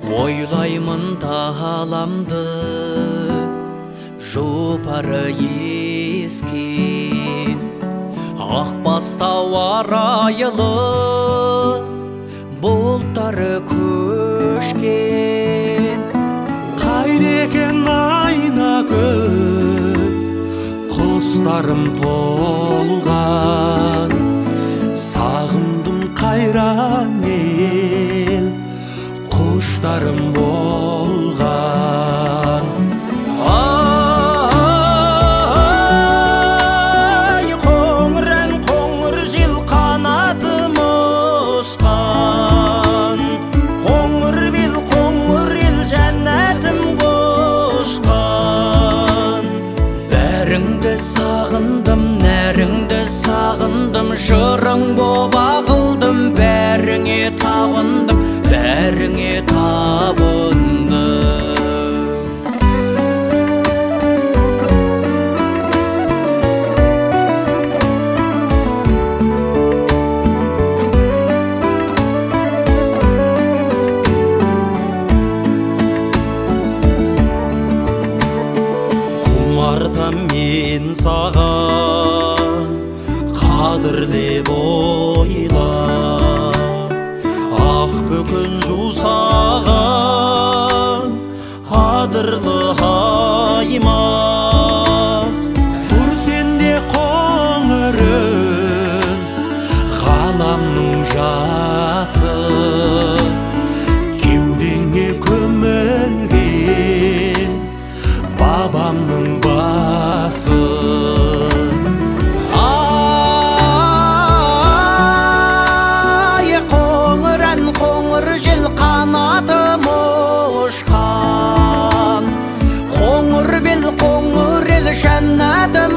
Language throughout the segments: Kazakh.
Ойлаймын таламды жұпары ескен, ақ бастау арайлы бұлттары көшкен. Қайда екен айна көк, құстарым толған, сағындым қайран ел, құштарым болған. Ай, қоңыр ән, қоңыр жел қанатым ұшқан, қоңыр бел, қоңыр ел жәннәтім қошқан. Бәріңді сағындым, нәріңді сағындым, жырың боп ағылдым, бәріңе табындым, бәріңе табынды. Құмартам мен саған, қадірлеп ойла, ақ бөкін жусаған, адырлы аймақ. Көрсен де қоңырын, ғаламның жасы, кеудеңе көмілген бабамның басы. Ай, қоңыр ән, қоңыр жел қанатым ұшқан, қоңыр бел, қоңыр ел жәннәтім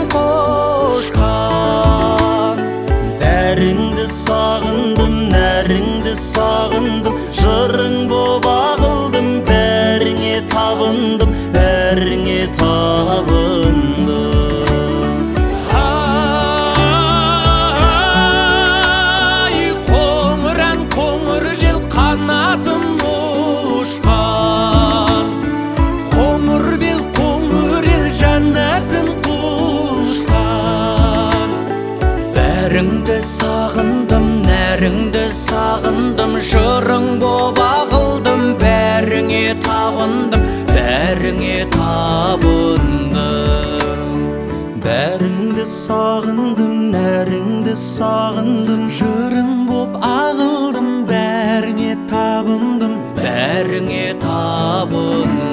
қошқан. Бәріңді сағындым, нәріңді сағындым, жырың боп ағылдым, бәріңе табындым, бәріңе табындым. Ай, қоңыр ән, қоңыр жел қанатым ұшқан, қоңыр бел, қоңыр ел жәннәтім қошқан. Бәріңді сағындым, нәріңді сағындым, жырың боп ағылдым, бәріңе табындым, бәріңе табындым. Бәріңді сағындым, нәріңді сағындым, жырың боп ағылдым, бәріңе табындым, бәріңе табындым.